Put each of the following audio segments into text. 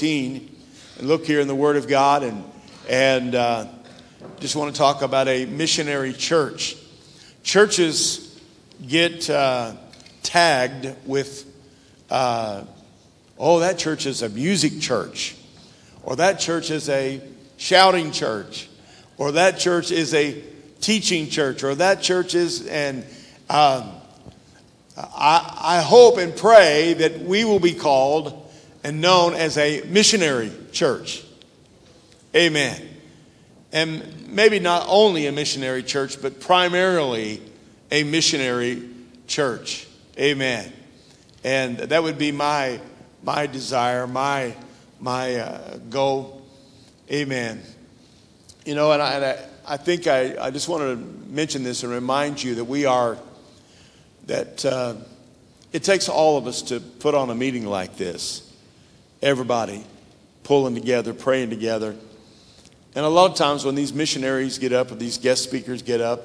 13 and look here in the Word of God and just want to talk about a missionary church. Churches get tagged with, that church is a music church, or that church is a shouting church, or that church is a teaching church, or that church is, and I hope and pray that we will be called and known as a missionary church. Amen. And maybe not only a missionary church, but primarily a missionary church. Amen. And that would be my desire, my goal. Amen. You know, and I think I just want to mention this and remind you that it takes all of us to put on a meeting like this. Everybody pulling together, praying together. And a lot of times when these missionaries get up or these guest speakers get up,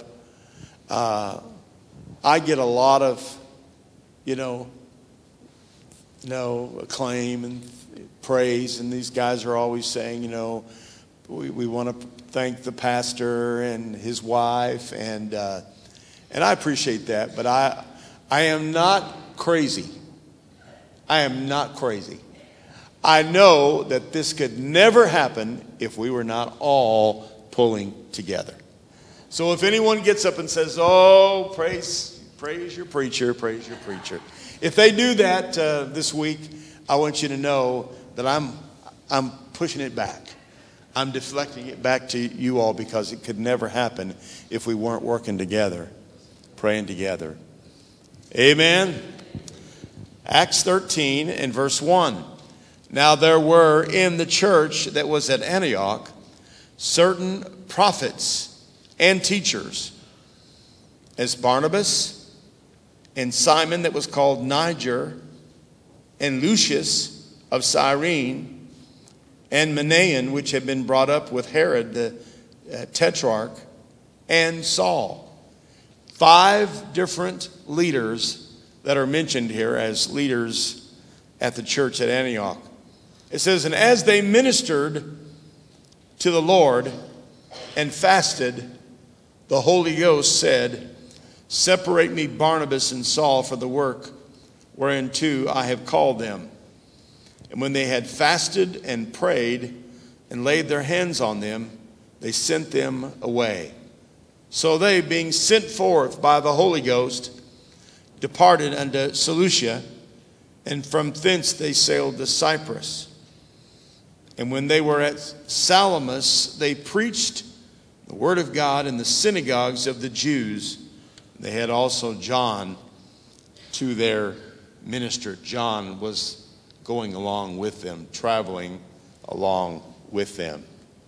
I get a lot of, acclaim and praise. And these guys are always saying, we want to thank the pastor and his wife. And I appreciate that. But I am not crazy. I am not crazy. I know that this could never happen if we were not all pulling together. So if anyone gets up and says, "Oh, praise your preacher, praise your preacher," if they do that this week, I want you to know that I'm pushing it back. I'm deflecting it back to you all, because it could never happen if we weren't working together, praying together. Amen. Acts 13 and verse 1. Now there were in the church that was at Antioch certain prophets and teachers, as Barnabas and Simon that was called Niger, and Lucius of Cyrene, and Manaen, which had been brought up with Herod the tetrarch, and Saul. 5 different leaders that are mentioned here as leaders at the church at Antioch. It says, and as they ministered to the Lord and fasted, the Holy Ghost said, separate me Barnabas and Saul for the work whereunto I have called them. And when they had fasted and prayed and laid their hands on them, they sent them away. So they, being sent forth by the Holy Ghost, departed unto Seleucia, and from thence they sailed to Cyprus. And when they were at Salamis, they preached the word of God in the synagogues of the Jews. They had also John to their minister. John was going along with them, traveling along with them.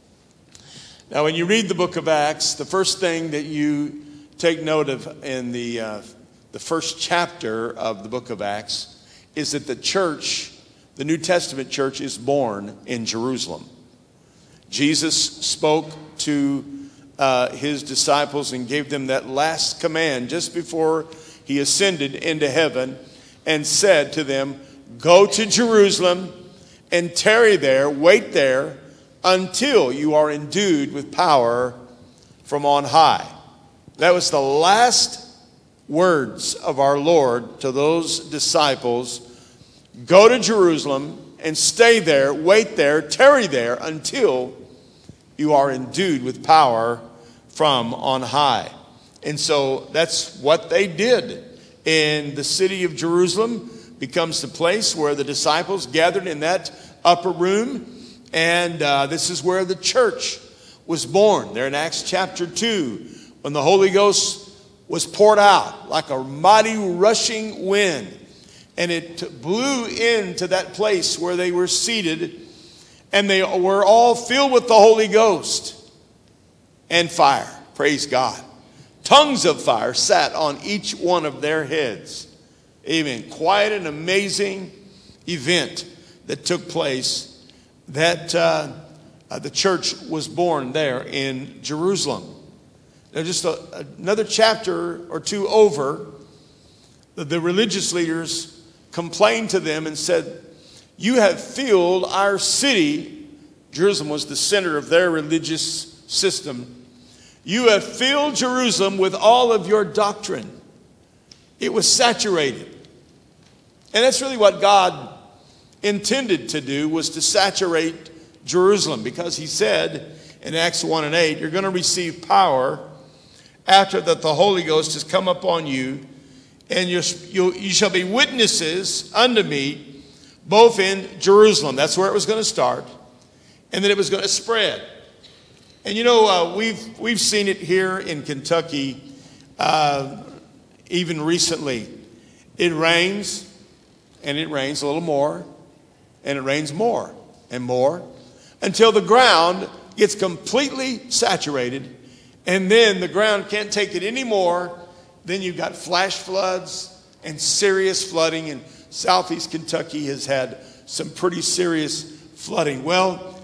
Now, when you read the book of Acts, the first thing that you take note of in the first chapter of the book of Acts is that the church, the New Testament church, is born in Jerusalem. Jesus spoke to his disciples and gave them that last command just before he ascended into heaven, and said to them, go to Jerusalem and tarry there, wait there, until you are endued with power from on high. That was the last words of our Lord to those disciples. Go to Jerusalem and stay there, wait there, tarry there until you are endued with power from on high. And so that's what they did. In the city of Jerusalem becomes the place where the disciples gathered in that upper room. And this is where the church was born. There in Acts chapter 2, when the Holy Ghost was poured out like a mighty rushing wind. And it blew into that place where they were seated. And they were all filled with the Holy Ghost and fire. Praise God. Tongues of fire sat on each one of their heads. Amen. Quite an amazing event that took place, that the church was born there in Jerusalem. Now, just another chapter or two over, the religious leaders complained to them and said, you have filled our city. Jerusalem was the center of their religious system. You have filled Jerusalem with all of your doctrine. It was saturated. And that's really what God intended to do, was to saturate Jerusalem, because he said in Acts 1 and 8, you're going to receive power after that the Holy Ghost has come upon you, and you shall be witnesses unto me both in Jerusalem. That's where it was going to start. And then it was going to spread. And you know, we've seen it here in Kentucky even recently. It rains, and it rains a little more, and it rains more and more, until the ground gets completely saturated, and then the ground can't take it anymore. Then you've got flash floods and serious flooding, and southeast Kentucky has had some pretty serious flooding. Well,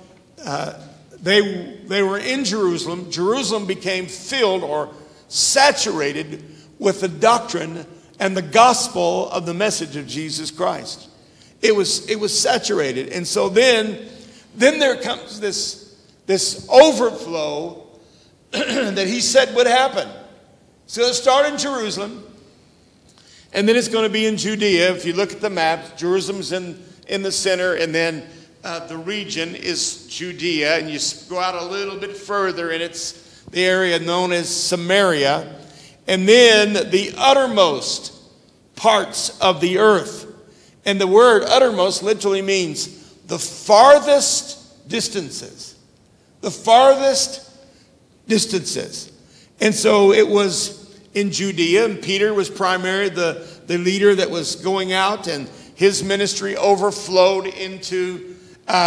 they were in Jerusalem. Jerusalem became filled or saturated with the doctrine and the gospel of the message of Jesus Christ. It was saturated. And so then there comes this overflow that he said would happen. So it'll start in Jerusalem, and then it's going to be in Judea. If you look at the map, Jerusalem's in the center, and then the region is Judea, and you go out a little bit further, and it's the area known as Samaria, and then the uttermost parts of the earth. And the word uttermost literally means the farthest distances. The farthest distances. And so it was in Judea, and Peter was primarily the leader that was going out, and his ministry overflowed into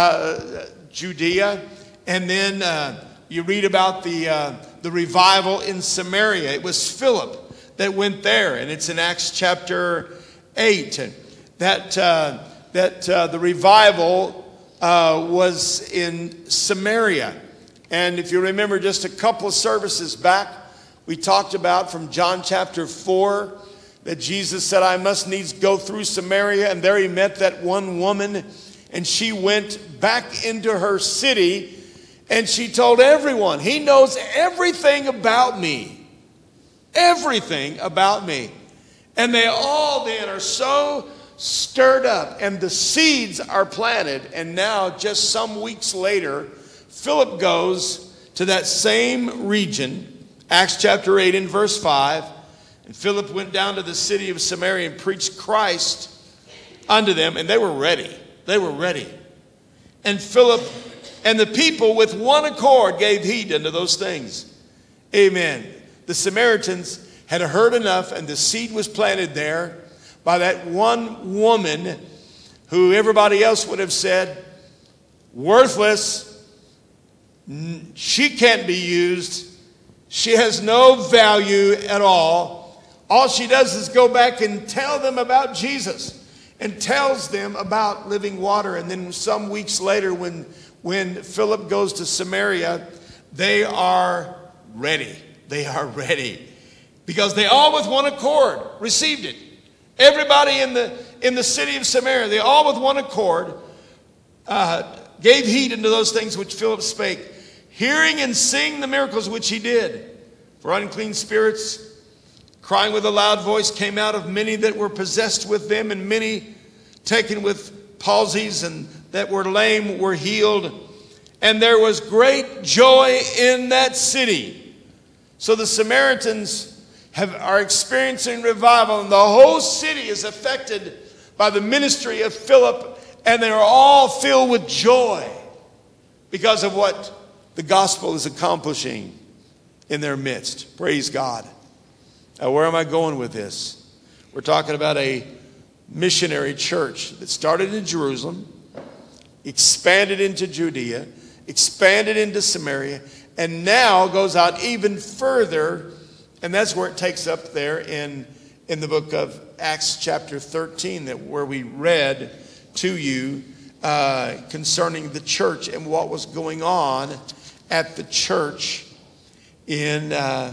Judea. And then you read about the revival in Samaria. It was Philip that went there, and it's in Acts chapter 8. And that the revival was in Samaria. And if you remember just a couple of services back, we talked about from John chapter 4 that Jesus said, I must needs go through Samaria. And there he met that one woman, and she went back into her city, and she told everyone, he knows everything about me. Everything about me. And they all then are so stirred up, and the seeds are planted. And now, just some weeks later, Philip goes to that same region, Acts chapter 8 and verse 5. And Philip went down to the city of Samaria and preached Christ unto them, and they were ready. They were ready. And Philip and the people with one accord gave heed unto those things. Amen. The Samaritans had heard enough, and the seed was planted there by that one woman who everybody else would have said, worthless. She can't be used. She has no value at all. All she does is go back and tell them about Jesus, and tells them about living water. And then some weeks later, when Philip goes to Samaria, they are ready. They are ready. Because they all with one accord received it. Everybody in the city of Samaria, they all with one accord gave heed unto those things which Philip spake, hearing and seeing the miracles which he did. For unclean spirits, crying with a loud voice, came out of many that were possessed with them, and many taken with palsies, and that were lame were healed. And there was great joy in that city. So the Samaritans are experiencing revival, and the whole city is affected by the ministry of Philip, and they're all filled with joy because of what the gospel is accomplishing in their midst. Praise God. Now, where am I going with this? We're talking about a missionary church that started in Jerusalem, expanded into Judea, expanded into Samaria, and now goes out even further. And that's where it takes up there in the book of Acts chapter 13, where we read to you concerning the church and what was going on at the church in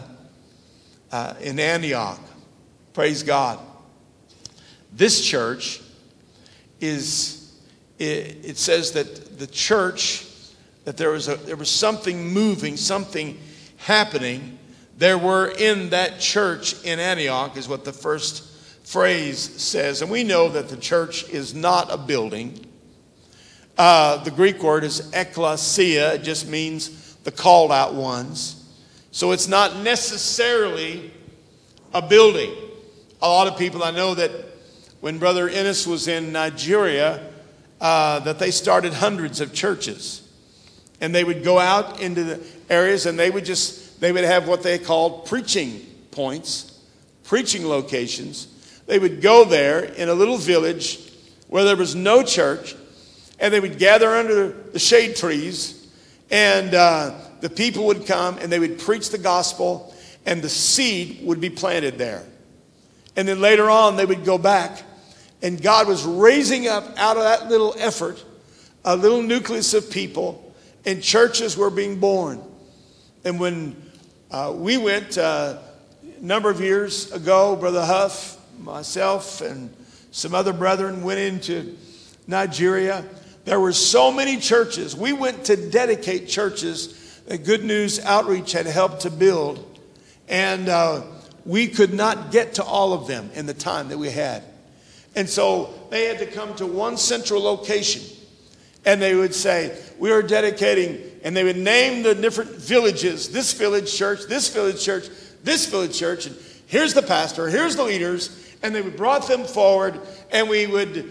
Antioch. Praise God. This church is it says that the church, that there was something moving, something happening. There were in that church in Antioch, is what the first phrase says. And we know that the church is not a building. The Greek word is ekklesia. It just means the called out ones. So it's not necessarily a building. A lot of people, I know that when Brother Ennis was in Nigeria, that they started hundreds of churches. And they would go out into the areas and they would have what they called preaching points, preaching locations. They would go there in a little village where there was no church, and they would gather under the shade trees, and the people would come and they would preach the gospel, and the seed would be planted there. And then later on they would go back, and God was raising up out of that little effort a little nucleus of people, and churches were being born. And when we went a number of years ago, Brother Huff, myself, and some other brethren went into Nigeria. There were so many churches. We went to dedicate churches that Good News Outreach had helped to build. And we could not get to all of them in the time that we had. And so they had to come to one central location. And they would say, we are dedicating, and they would name the different villages, this village church, this village church, this village church, and here's the pastor, here's the leaders, and they would brought them forward, and we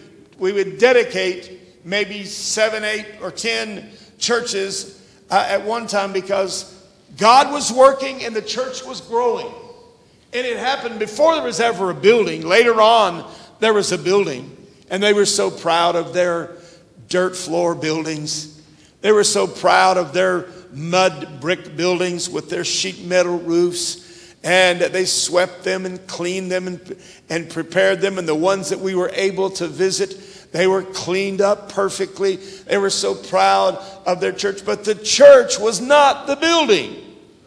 would dedicate maybe 7, 8, or 10 churches at one time, because God was working and the church was growing. And it happened before there was ever a building. Later on, there was a building, and they were so proud of their dirt floor buildings. They were so proud of their mud brick buildings with their sheet metal roofs. And they swept them and cleaned them and prepared them. And the ones that we were able to visit, they were cleaned up perfectly. They were so proud of their church. But the church was not the building.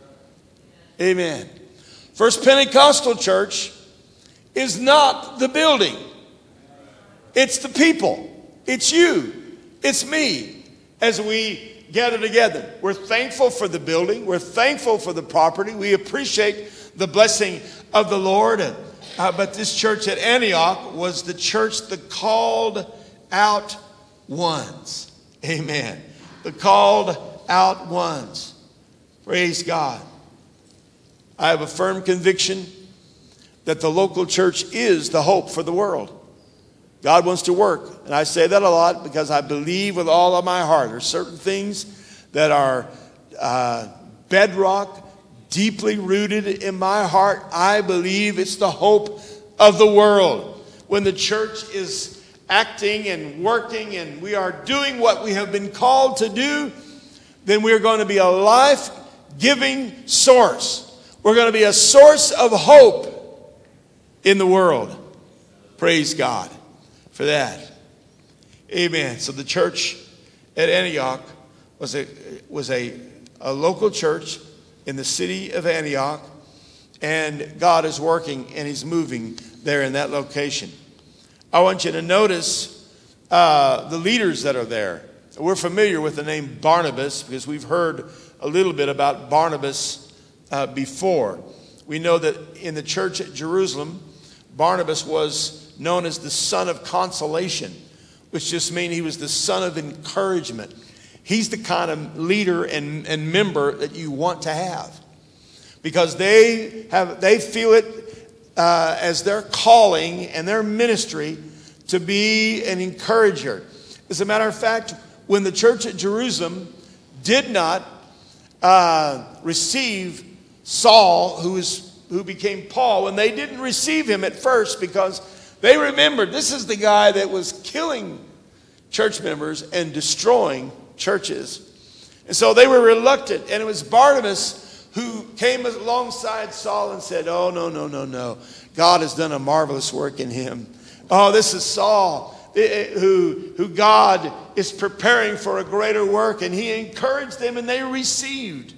Amen. First Pentecostal Church is not the building. It's the people. It's you. It's me. As we gather together, we're thankful for the building. We're thankful for the property. We appreciate the blessing of the Lord. But this church at Antioch was the church, the called out ones. Amen. The called out ones. Praise God. I have a firm conviction that the local church is the hope for the world. God wants to work. And I say that a lot because I believe with all of my heart. There's certain things that are bedrock, deeply rooted in my heart. I believe it's the hope of the world. When the church is acting and working and we are doing what we have been called to do, then we're going to be a life-giving source. We're going to be a source of hope in the world. Praise God for that. Amen. So the church at Antioch was a local church in the city of Antioch, and God is working and He's moving there in that location. I want you to notice the leaders that are there. We're familiar with the name Barnabas because we've heard a little bit about Barnabas before. We know that in the church at Jerusalem, Barnabas was known as the son of consolation, which just means he was the son of encouragement. He's the kind of leader and member that you want to have, because they feel it as their calling and their ministry to be an encourager. As a matter of fact, when the church at Jerusalem did not receive Saul, who became Paul, when they didn't receive him at first because they remembered this is the guy that was killing church members and destroying churches. And so they were reluctant. And it was Barnabas who came alongside Saul and said, oh, no. God has done a marvelous work in him. Oh, this is Saul, who God is preparing for a greater work. And he encouraged them, and they received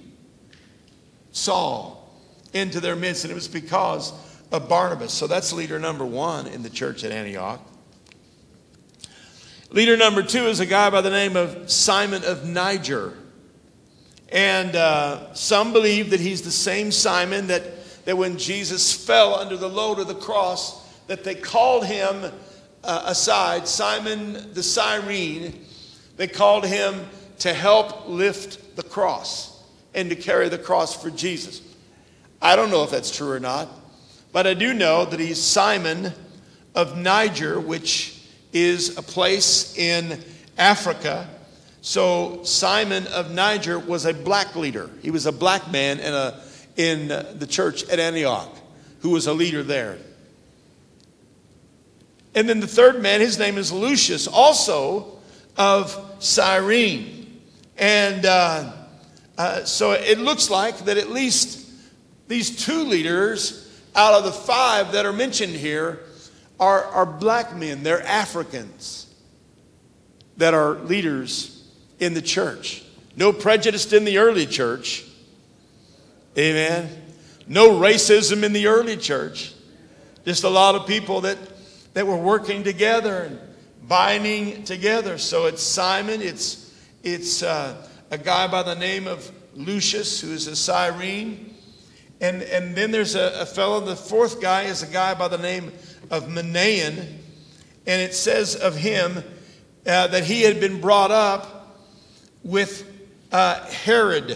Saul into their midst. And it was because of Barnabas. So that's leader number one in the church at Antioch. Leader number 2 is a guy by the name of Simon of Niger. And some believe that he's the same Simon that when Jesus fell under the load of the cross, that they called him aside, Simon the Cyrene. They called him to help lift the cross and to carry the cross for Jesus. I don't know if that's true or not, but I do know that he's Simon of Niger, which is a place in Africa. So Simon of Niger was a black leader. He was a black man in the church at Antioch who was a leader there. And then the third man, his name is Lucius, also of Cyrene. And so it looks like that at least these 2 leaders out of the 5 that are mentioned here are black men. They're Africans that are leaders in the church. No prejudice in the early church. Amen. No racism in the early church. Just a lot of people that were working together and binding together. So it's Simon. It's a guy by the name of Lucius, who is a Cyrene. And then there's a fellow, the 4th guy is a guy by the name of Manaen. And it says of him that he had been brought up with Herod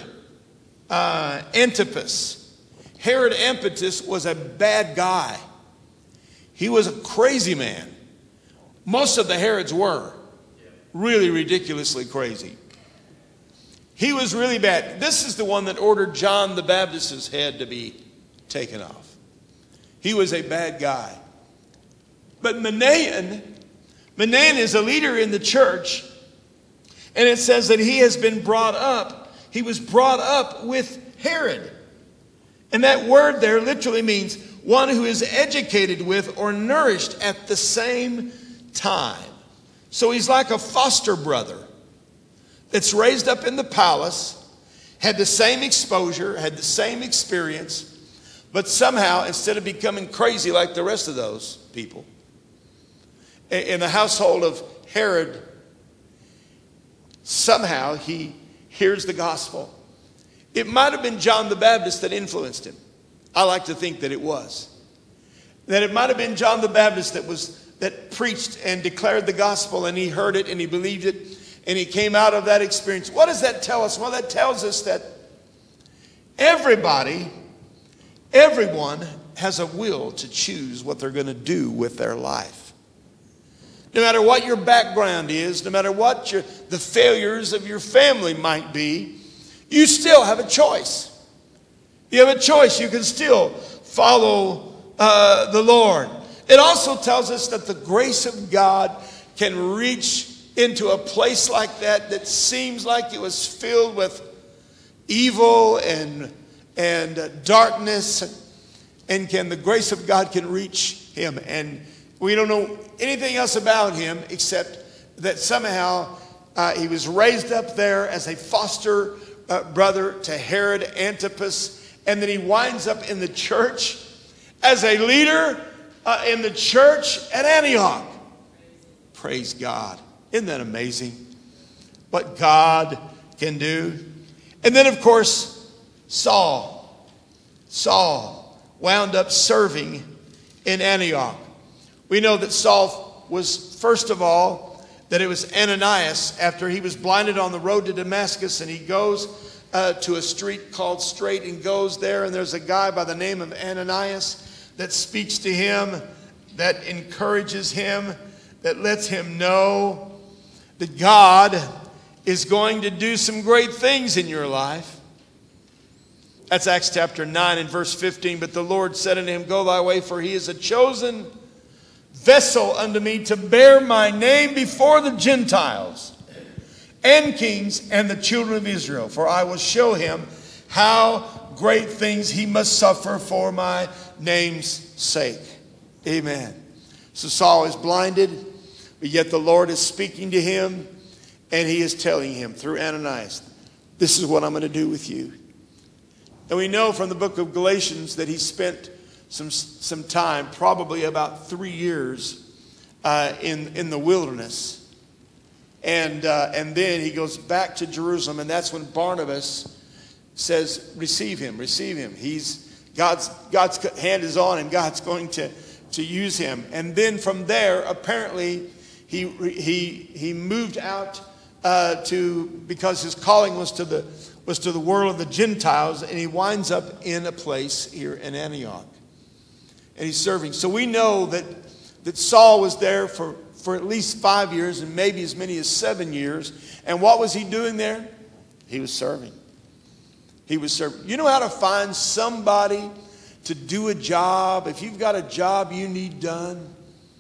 Antipas. Herod Antipas was a bad guy. He was a crazy man. Most of the Herods were really ridiculously crazy. He was really bad. This is the one that ordered John the Baptist's head to be taken off. He was a bad guy. But Manaen is a leader in the church. And it says that he has been brought up. He was brought up with Herod. And that word there literally means one who is educated with or nourished at the same time. So he's like a foster brother that's raised up in the palace, had the same exposure, had the same experience, but somehow, instead of becoming crazy like the rest of those people, in the household of Herod, somehow he hears the gospel. It might have been John the Baptist that influenced him. I like to think that it was. That it might have been John the Baptist that preached and declared the gospel, and he heard it and he believed it, and he came out of that experience. What does that tell us? Well, that tells us that everyone has a will to choose what they're going to do with their life. No matter what your background is, no matter what the failures of your family might be, you still have a choice. You have a choice. You can still follow the Lord. It also tells us that the grace of God can reach into a place like that seems like it was filled with evil and darkness, and the grace of God can reach him. And we don't know anything else about him except that somehow he was raised up there as a foster brother to Herod Antipas, and then he winds up in the church as a leader in the church at Antioch. Praise God. Isn't that amazing? What God can do. And then, of course, Saul wound up serving in Antioch. We know that Saul was, first of all, that it was Ananias after he was blinded on the road to Damascus, and he goes to a street called Straight and goes there, and there's a guy by the name of Ananias that speaks to him, that encourages him, that lets him know that God is going to do some great things in your life. That's Acts chapter 9 and verse 15. But the Lord said unto him, Go thy way, for he is a chosen vessel unto me to bear my name before the Gentiles and kings and the children of Israel. For I will show him how great things he must suffer for my name's sake. Amen. So Saul is blinded, but yet the Lord is speaking to him, and he is telling him through Ananias, this is what I'm going to do with you. And we know from the book of Galatians that he spent some time, probably about 3 years, in the wilderness. And then he goes back to Jerusalem, and that's when Barnabas says, receive him. God's hand is on him. God's going to use him. And then from there, apparently, he moved out because his calling was to the world of the Gentiles, and he winds up in a place here in Antioch. And he's serving. So we know that Saul was there for at least 5 years and maybe as many as 7 years. And what was he doing there? He was serving. He was serving. You know how to find somebody to do a job? If you've got a job you need done,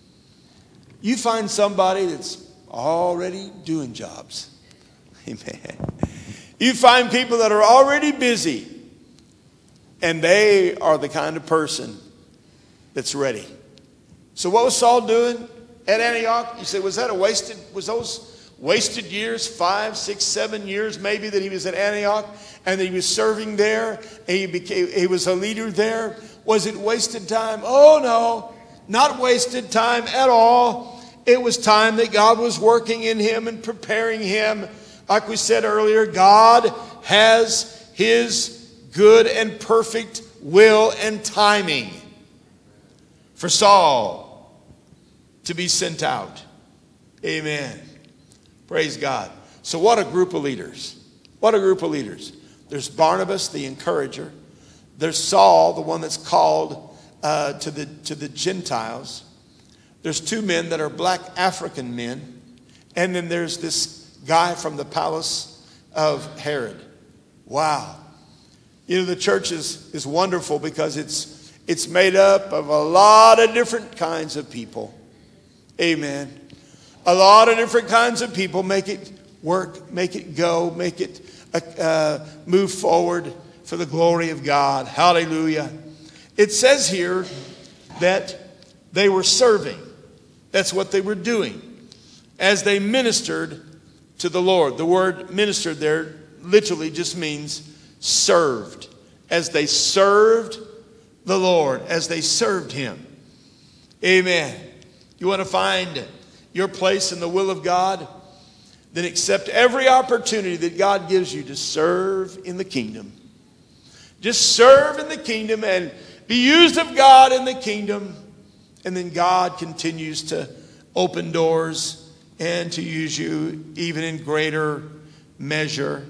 you find somebody that's already doing jobs. Amen. You find people that are already busy, and they are the kind of person that's ready. So what was Saul doing at Antioch? You say, was those wasted years, 5, 6, 7 years maybe that he was at Antioch and that he was serving there and he was a leader there? Was it wasted time? Oh no, not wasted time at all. It was time that God was working in him and preparing him. Like we said earlier, God has his good and perfect will and timing for Saul to be sent out. Amen. Praise God. So what a group of leaders. What a group of leaders. There's Barnabas, the encourager. There's Saul, the one that's called to the Gentiles. There's 2 men that are black African men. And then there's this guy from the palace of Herod. Wow. You know, the church is wonderful because it's made up of a lot of different kinds of people. Amen. A lot of different kinds of people make it work, make it go, make it move forward for the glory of God. Hallelujah. It says here that they were serving. That's what they were doing as they ministered to the Lord. The word ministered there literally just means served. As they served the Lord, as they served him. Amen. You want to find your place in the will of God? Then accept every opportunity that God gives you to serve in the kingdom. Just serve in the kingdom and be used of God in the kingdom. And then God continues to open doors and to use you even in greater measure.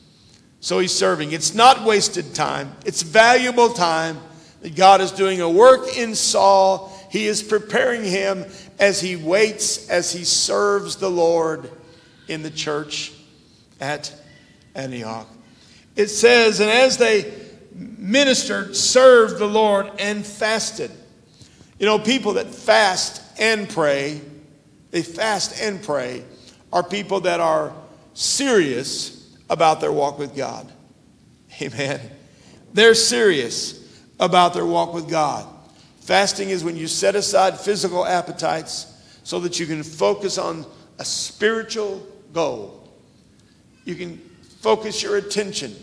So he's serving. It's not wasted time. It's valuable time that God is doing a work in Saul. He is preparing him as he waits, as he serves the Lord in the church at Antioch. It says, and as they ministered, served the Lord, and fasted. You know, people that fast and pray, they fast and pray, are people that are serious about their walk with God. Amen. They're serious about their walk with God. Fasting is when you set aside physical appetites so that you can focus on a spiritual goal. You can focus your attention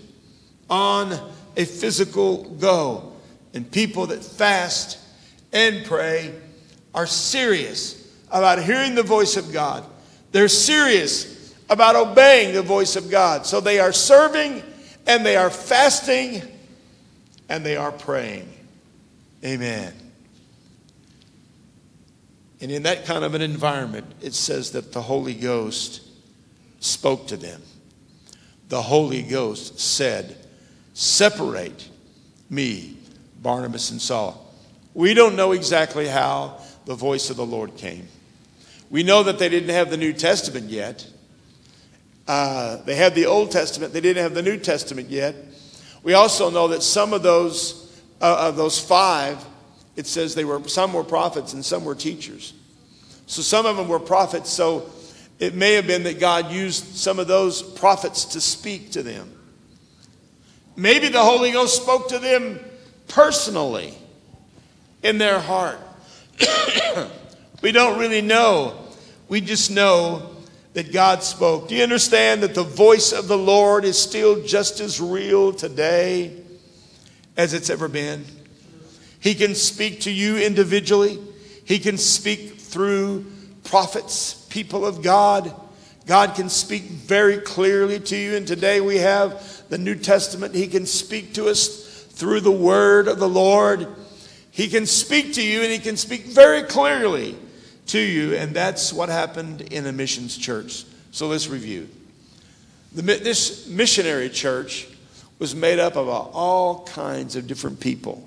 on a physical goal. And people that fast and pray are serious about hearing the voice of God. They're serious about obeying the voice of God. So they are serving and they are fasting and they are praying. Amen. And in that kind of an environment, it says that the Holy Ghost spoke to them. The Holy Ghost said, separate me, Barnabas and Saul. We don't know exactly how the voice of the Lord came. We know that they didn't have the New Testament yet. They had the Old Testament. They didn't have the New Testament yet. We also know that some of those 5, it says some were prophets and some were teachers. So some of them were prophets. So it may have been that God used some of those prophets to speak to them. Maybe the Holy Ghost spoke to them personally in their heart. We don't really know. We just know that God spoke. Do you understand that the voice of the Lord is still just as real today as it's ever been? He can speak to you individually. He can speak through prophets, people of God, God can speak very clearly to you. And today we have the New Testament. He can speak to us through the word of the Lord. He can speak to you, and he can speak very clearly to you. And that's what happened in a missions church. So let's review. This missionary church was made up of all kinds of different people,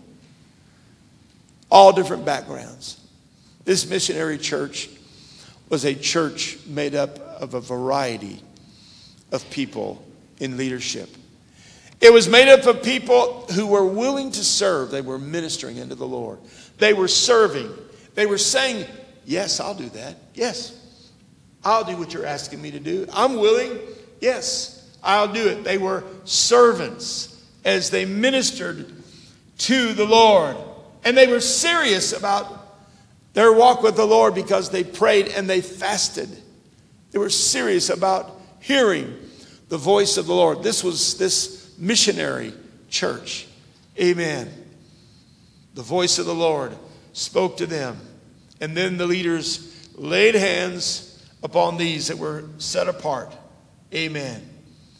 all different backgrounds. This missionary church was a church made up of a variety of people in leadership. It was made up of people who were willing to serve. They were ministering unto the Lord. They were serving. They were saying, yes, I'll do that. Yes, I'll do what you're asking me to do. I'm willing. Yes, I'll do it. They were servants as they ministered to the Lord. And they were serious about their walk with the Lord because they prayed and they fasted. They were serious about hearing the voice of the Lord. This was this missionary church. Amen. The voice of the Lord spoke to them. And then the leaders laid hands upon these that were set apart. Amen.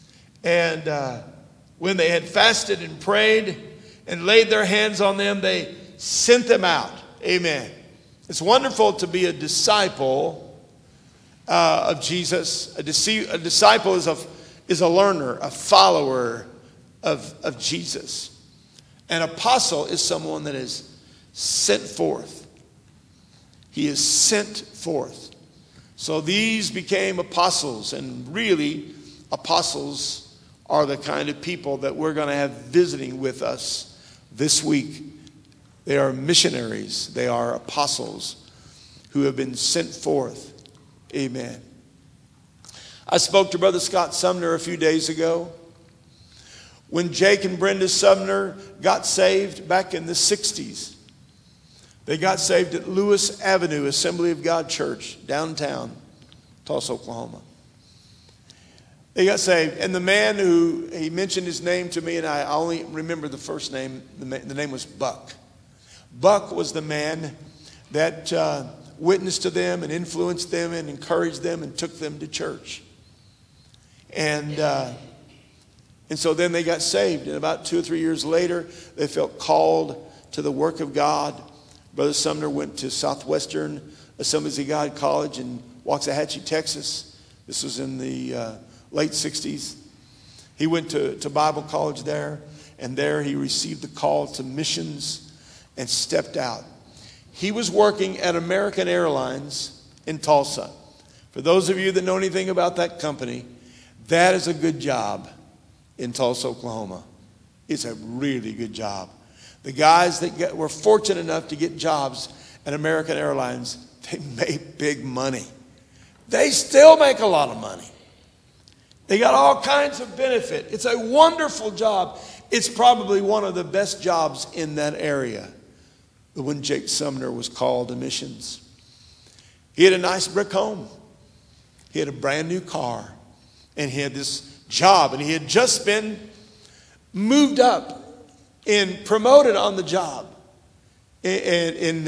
And when they had fasted and prayed and laid their hands on them, they sent them out. Amen. It's wonderful to be a disciple of Jesus. A disciple is a learner, a follower of Jesus. An apostle is someone that is sent forth. He is sent forth. So these became apostles, and really, apostles are the kind of people that we're going to have visiting with us this week. They are missionaries. They are apostles who have been sent forth. Amen. I spoke to Brother Scott Sumner a few days ago. When Jake and Brenda Sumner got saved back in the 60s, they got saved at Lewis Avenue Assembly of God Church, downtown Tulsa, Oklahoma. They got saved. And the man who, he mentioned his name to me, and I only remember the first name. The name was Buck. Buck was the man that witnessed to them and influenced them and encouraged them and took them to church. And so then they got saved. And about 2 or 3 years later, they felt called to the work of God. Brother Sumner went to Southwestern Assemblies of God College in Waxahachie, Texas. This was in the late 60s. He went to Bible college there, and there he received the call to missions and stepped out. He was working at American Airlines in Tulsa. For those of you that know anything about that company, that is a good job in Tulsa, Oklahoma. It's a really good job. The guys that were fortunate enough to get jobs at American Airlines, they made big money. They still make a lot of money. They got all kinds of benefit. It's a wonderful job. It's probably one of the best jobs in that area. When Jake Sumner was called to missions. He had a nice brick home. He had a brand new car. And he had this job. And he had just been moved up and promoted on the job in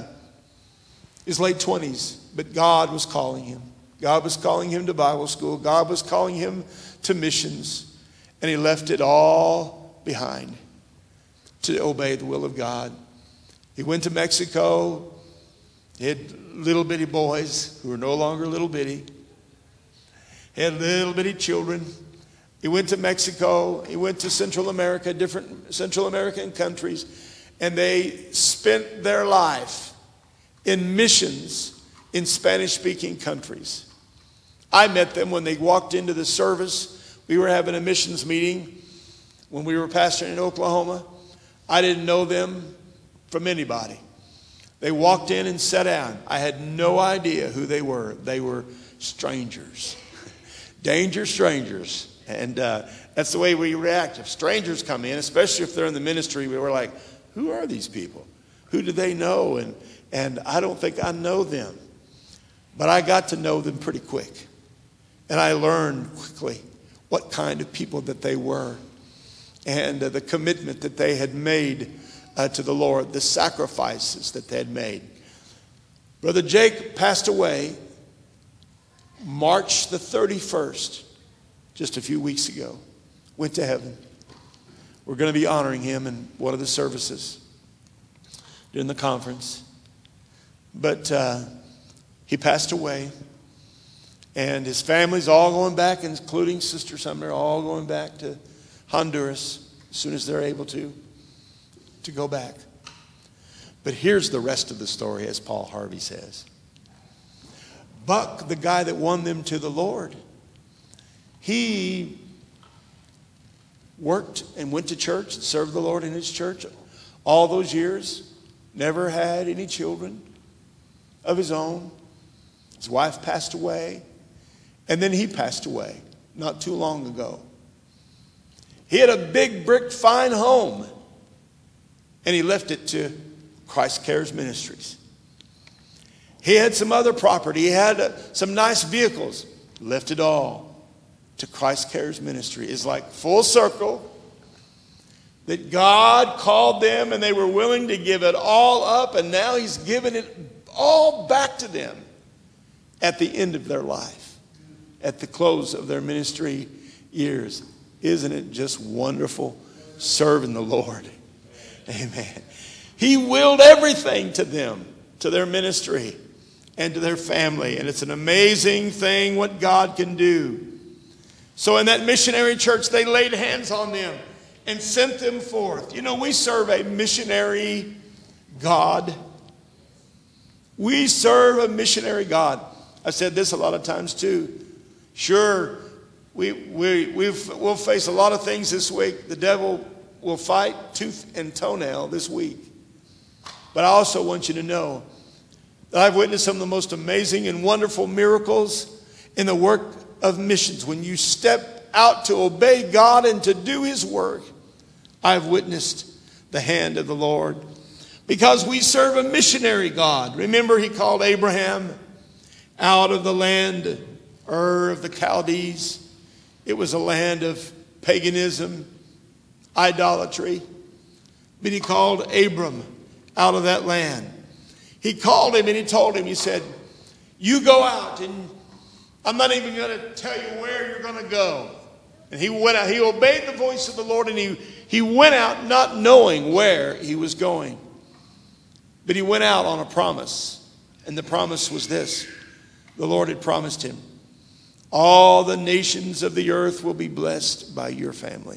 his late 20s. But God was calling him. God was calling him to Bible school. God was calling him to missions. And he left it all behind to obey the will of God. He went to Mexico. He had little bitty boys who were no longer little bitty. He had little bitty children. He went to Mexico. He went to Central America, different Central American countries. And they spent their life in missions in Spanish-speaking countries. I met them when they walked into the service. We were having a missions meeting when we were pastoring in Oklahoma. I didn't know them from anybody. They walked in and sat down. I had no idea who they were. They were strangers. Danger strangers. And that's the way we react. If strangers come in, especially if they're in the ministry, we were like, who are these people? Who do they know? And I don't think I know them. But I got to know them pretty quick. And I learned quickly what kind of people that they were. And the commitment that they had made to the Lord, the sacrifices that they had made. Brother Jake passed away March the 31st, just a few weeks ago, went to heaven. We're going to be honoring him in one of the services during the conference. But he passed away. And his family's all going back, including Sister Sumner, all going back to Honduras as soon as they're able to go back. But here's the rest of the story, as Paul Harvey says. Buck, the guy that won them to the Lord, he worked and went to church and served the Lord in his church all those years, never had any children of his own. His wife passed away, and then he passed away not too long ago. He had a big brick fine home, and he left it to Christ Cares Ministries. He had some other property. He had some nice vehicles. Left it all to Christ Cares Ministry. It's like full circle that God called them and they were willing to give it all up, and now he's given it all back to them at the end of their life, at the close of their ministry years. Isn't it just wonderful serving the Lord? Amen. He willed everything to them, to their ministry and to their family. And it's an amazing thing what God can do. So in that missionary church, they laid hands on them and sent them forth. You know, we serve a missionary God. We serve a missionary God. I've said this a lot of times too. Sure, we'll face a lot of things this week. The devil will fight tooth and toenail this week. But I also want you to know that I've witnessed some of the most amazing and wonderful miracles in the work of missions. When you step out to obey God and to do his work, I've witnessed the hand of the Lord. Because we serve a missionary God. Remember, he called Abraham out of the land, Ur of the Chaldees. It was a land of paganism, idolatry. But he called Abram out of that land. He called him and he told him, he said, you go out, and I'm not even going to tell you where you're going to go. And he went out. He obeyed the voice of the Lord, and he went out not knowing where he was going. But he went out on a promise. And the promise was this. The Lord had promised him, all the nations of the earth will be blessed by your family.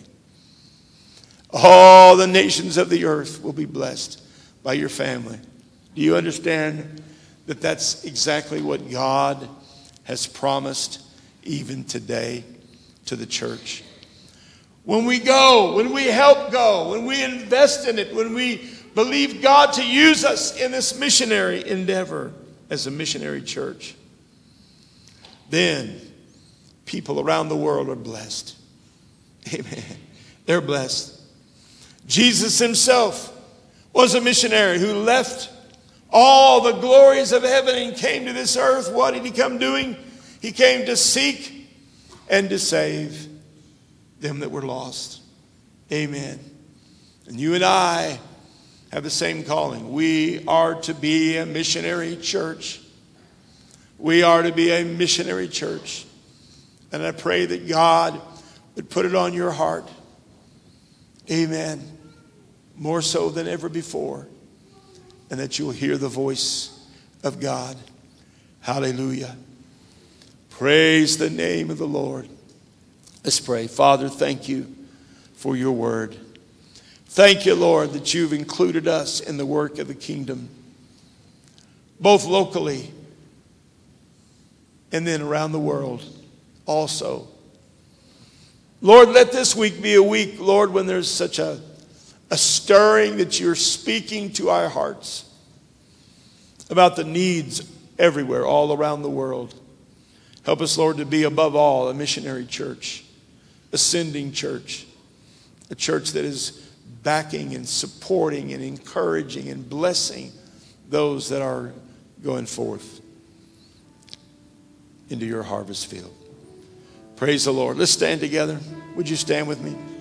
All the nations of the earth will be blessed by your family. Do you understand that that's exactly what God has promised even today to the church? When we go, when we help go, when we invest in it, when we believe God to use us in this missionary endeavor as a missionary church, then people around the world are blessed. Amen. They're blessed. Jesus himself was a missionary who left all the glories of heaven and came to this earth. What did he come doing? He came to seek and to save them that were lost. Amen. And you and I have the same calling. We are to be a missionary church. We are to be a missionary church. And I pray that God would put it on your heart. Amen. More so than ever before. And that you'll hear the voice of God. Hallelujah. Praise the name of the Lord. Let's pray. Father, thank you for your word. Thank you, Lord, that you've included us in the work of the kingdom, both locally and then around the world also. Lord, let this week be a week, Lord, when there's such a stirring that you're speaking to our hearts about the needs everywhere, all around the world. Help us, Lord, to be above all a missionary church, a sending church, a church that is backing and supporting and encouraging and blessing those that are going forth into your harvest field. Praise the Lord. Let's stand together. Would you stand with me?